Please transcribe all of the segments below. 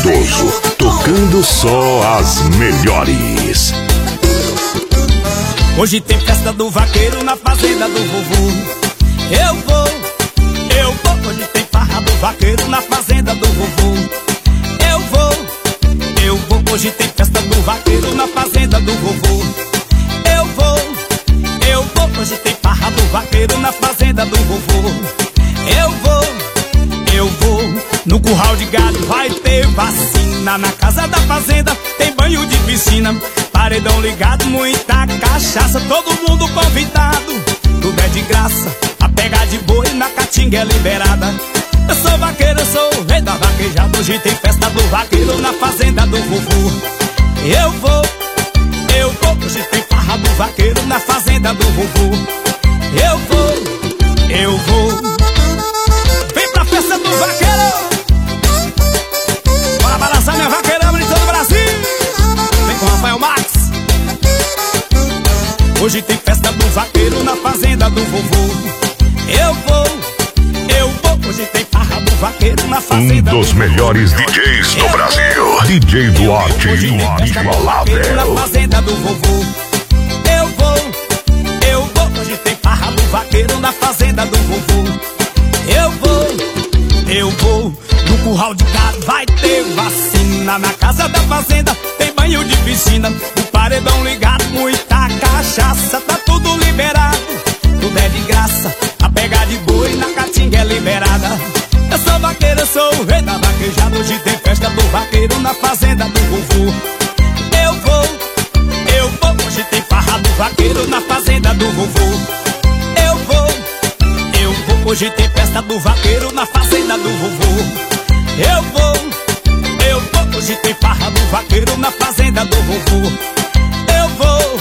Cardoso, tocando só as melhores. Hoje tem festa do vaqueiro na fazenda do vovô. Eu vou. Hoje tem farra do vaqueiro na fazenda do vovô. Eu vou. Hoje tem festa do vaqueiro na fazenda do vovô. Eu vou. Hoje tem farra do vaqueiro na fazenda do vovô. Eu vou. No curral de gado vai ter vacina. Na casa da fazenda tem banho de piscina. Paredão ligado, muita cachaça. Todo mundo convidado, tudo é de graça. A pega de boi na caatinga é liberada. Eu sou vaqueiro, eu sou o rei da vaquejada. Hoje tem festa do vaqueiro na fazenda do vovô. Eu vou. Hoje tem farra do vaqueiro na fazenda do vovô. Eu vou. Vem pra festa do vaqueiro. Bora balançar minha vaqueirama de todo o Brasil. Vem com Rafael Max. Hoje tem festa do vaqueiro na fazenda do vovô. Eu vou. Hoje tem farra do vaqueiro na fazenda do vovô. Um dos melhores DJs do Brasil, DJ Duarte, inigualável. Na fazenda do vovô. Eu vou. Hoje tem farra do vaqueiro na fazenda do vovô. Eu vou. No curral de gado vai ter vacina. Na casa da fazenda tem banho de piscina. O paredão ligado, muita cachaça. Tá tudo liberado, tudo é de graça. A pega de boi na caatinga é liberada. Eu sou vaqueiro, eu sou o rei da vaquejada. Hoje tem festa do vaqueiro na fazenda do vovô. Eu vou. Hoje tem farra do vaqueiro na fazenda do vovô. Eu vou. Hoje tem festa do vaqueiro na fazenda do vovô. Eu vou. Hoje tem farra do vaqueiro na fazenda do vovô. Eu vou.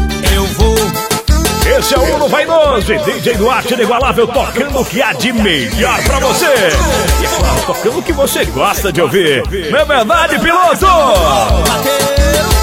Esse é o Uno Vaidoso e DJ Duarte inigualável, tocando o que há de melhor pra você. E claro, tocando o que você gosta de ouvir. Não é verdade, piloto? Vaqueiro.